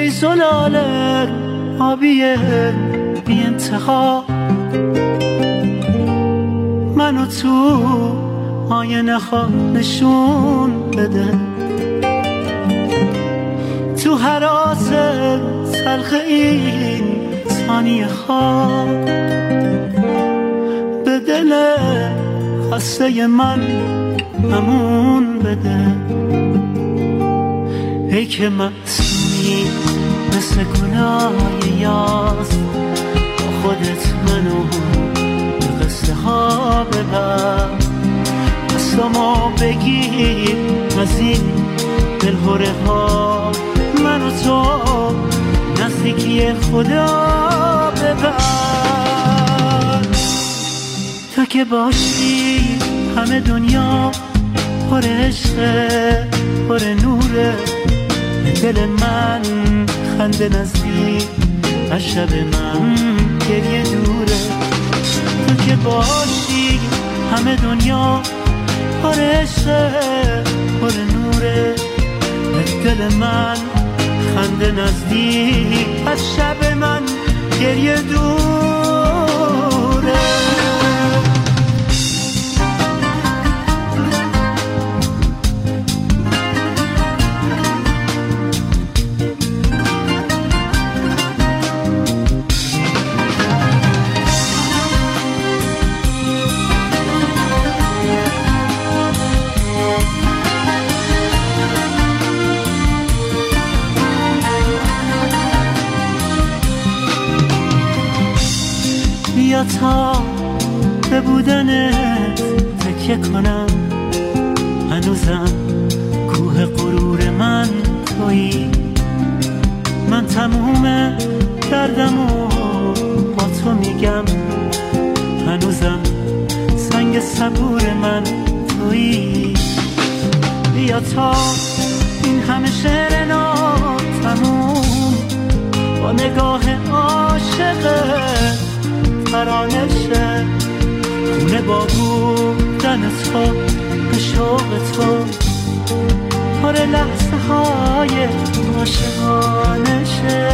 ای زلال آبی بی انتها، منو تو آینه ها نشون بده، تو هراس تلخ این ثانیه ها به دل خسته من امون بده. ای که معصومی مثل گناه یاس، با خودت منو به قصه ها ببر، قسمو بگیر از این دلهوره ها، منو تو نزدیکی خدا ببر. تو که باشی همه دنیا پر عشقه پر نوره، دل من خنده نزدیک از شب من گریه دوره. تو که باشی همه دنیا پر عشقه پر نوره، دل من خنده نزدیک از شب من گریه دوره. بیا تا به بودنت تکیه کنم، هنوزم کوه غرور من تویی، من تموم دردمو با تو میگم، هنوزم سنگ صبور من تویی. بیا تا این همه شعر ناتموم با نگاه عاشقت ترانه شه، خونه با بودن تو به شوق تو پر لحظه های عاشقانه شه.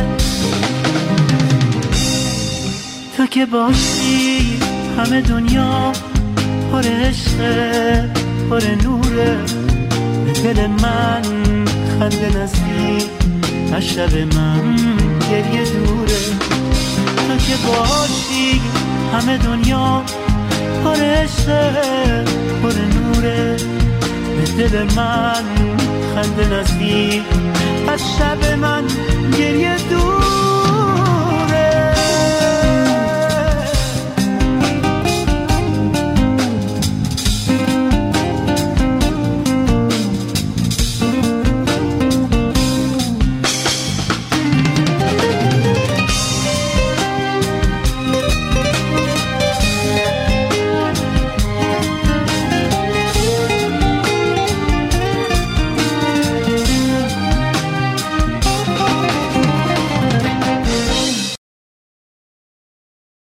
تو که باشی همه دنیا پر عشقه پر نوره، دل من خنده نزدیک از شب من گریه دوره. تو که باشی همه دنیا پر عشقه پر نوره، دل من خنده نزدیک